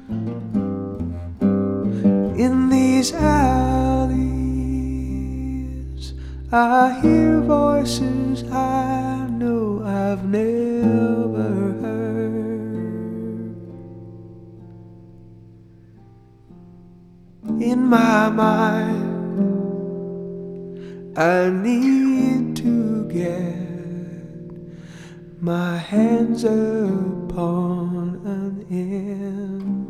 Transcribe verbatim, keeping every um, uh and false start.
In these alleys I hear voices I know I've never heard. In my mind I need to get my hands upon an